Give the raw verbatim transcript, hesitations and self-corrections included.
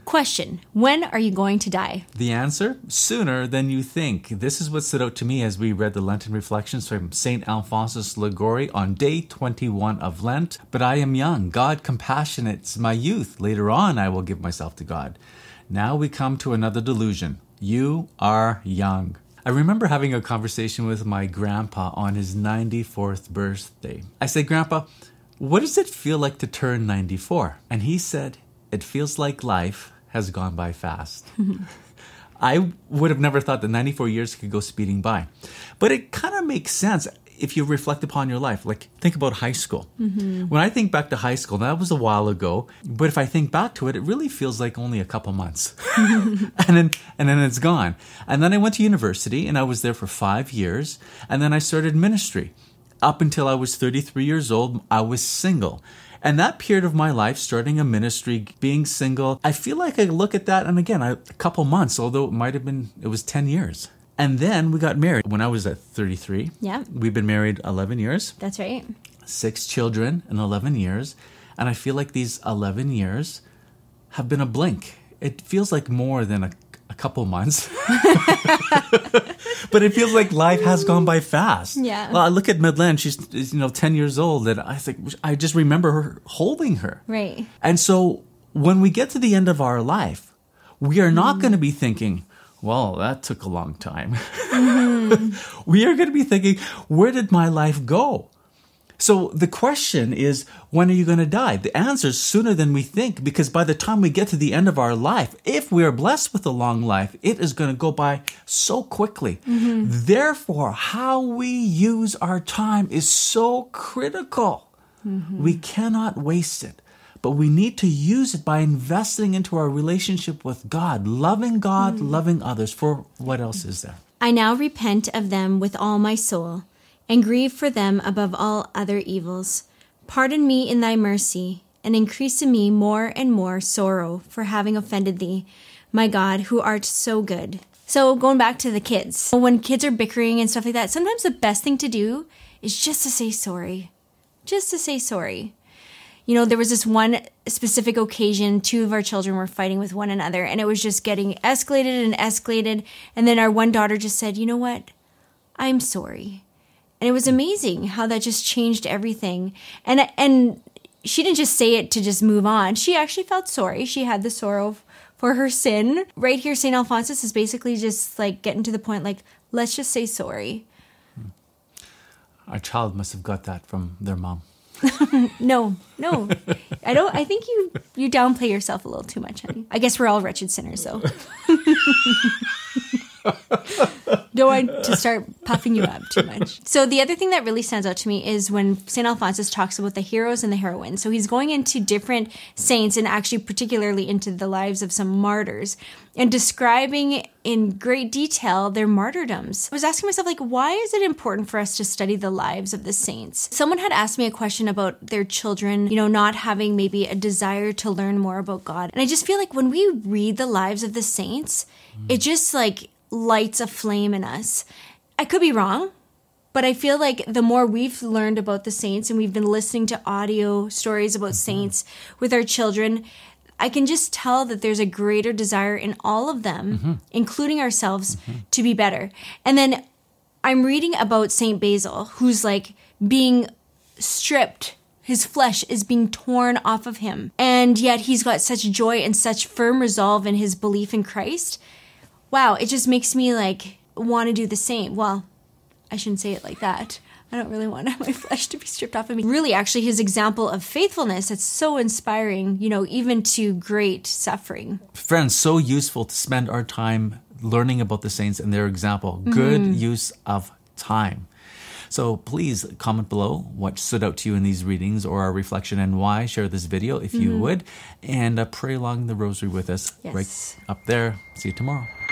Question, when are you going to die? The answer? Sooner than you think. This is what stood out to me as we read the Lenten reflections from Saint Alphonsus Liguori on day twenty-one of Lent. But I am young. God compassionates my youth. Later on, I will give myself to God. Now we come to another delusion. You are young. I remember having a conversation with my grandpa on his ninety-fourth birthday. I said, Grandpa, what does it feel like to turn ninety-four? And he said, it feels like life has gone by fast. I would have never thought that ninety-four years could go speeding by. But it kind of makes sense if you reflect upon your life. Like, think about high school. Mm-hmm. When I think back to high school, that was a while ago. But if I think back to it, it really feels like only a couple months. and then and then it's gone. And then I went to university, and I was there for five years. And then I started ministry. Up until I was thirty-three years old, I was single. And that period of my life, starting a ministry, being single, I feel like I look at that, and again, I, a couple months, although it might have been, it was ten years. And then we got married when I was at thirty-three. Yeah. We've been married eleven years. That's right. Six children in eleven years. And I feel like these eleven years have been a blink. It feels like more than a, a couple months. But it feels like life has gone by fast. Yeah. Well, I look at Madeleine, she's, you know, ten years old, and I think, I just remember her holding her. Right. And so when we get to the end of our life, we are not mm. going to be thinking, well, that took a long time. Mm-hmm. We are going to be thinking, where did my life go? So the question is, when are you going to die? The answer is sooner than we think, because by the time we get to the end of our life, if we are blessed with a long life, it is going to go by so quickly. Mm-hmm. Therefore, how we use our time is so critical. Mm-hmm. We cannot waste it, but we need to use it by investing into our relationship with God, loving God, mm-hmm. loving others. For what else is there? I now repent of them with all my soul, and grieve for them above all other evils. Pardon me in thy mercy, and increase in me more and more sorrow for having offended thee, my God, who art so good. So going back to the kids, when kids are bickering and stuff like that, sometimes the best thing to do is just to say sorry. Just to say sorry. You know, there was this one specific occasion, two of our children were fighting with one another, and it was just getting escalated and escalated. And then our one daughter just said, you know what? I'm sorry. And it was amazing how that just changed everything. And and she didn't just say it to just move on. She actually felt sorry. She had the sorrow for her sin. Right here, Saint Alphonsus is basically just like getting to the point, like, let's just say sorry. Our child must have got that from their mom. no, no. I don't. I think you, you downplay yourself a little too much, honey. I guess we're all wretched sinners, though. Don't want to start puffing you up too much. So the other thing that really stands out to me is when Saint Alphonsus talks about the heroes and the heroines. So he's going into different saints and actually particularly into the lives of some martyrs and describing in great detail their martyrdoms. I was asking myself, like, why is it important for us to study the lives of the saints? Someone had asked me a question about their children, you know, not having maybe a desire to learn more about God. And I just feel like when we read the lives of the saints, mm. it just like lights a flame in us. I could be wrong, but I feel like the more we've learned about the saints and we've been listening to audio stories about mm-hmm. saints with our children, I can just tell that there's a greater desire in all of them, mm-hmm. including ourselves, mm-hmm. to be better. And then I'm reading about Saint Basil, who's like being stripped. His flesh is being torn off of him. And yet he's got such joy and such firm resolve in his belief in Christ. Wow, it just makes me like want to do the same. Well, I shouldn't say it like that. I don't really want my flesh to be stripped off of me. Really, actually, his example of faithfulness, it's so inspiring, you know, even to great suffering. Friends, so useful to spend our time learning about the saints and their example. Good mm-hmm. use of time. So please comment below what stood out to you in these readings or our reflection and why. Share this video if you mm-hmm. would. And uh, pray along the rosary with us yes. right up there. See you tomorrow.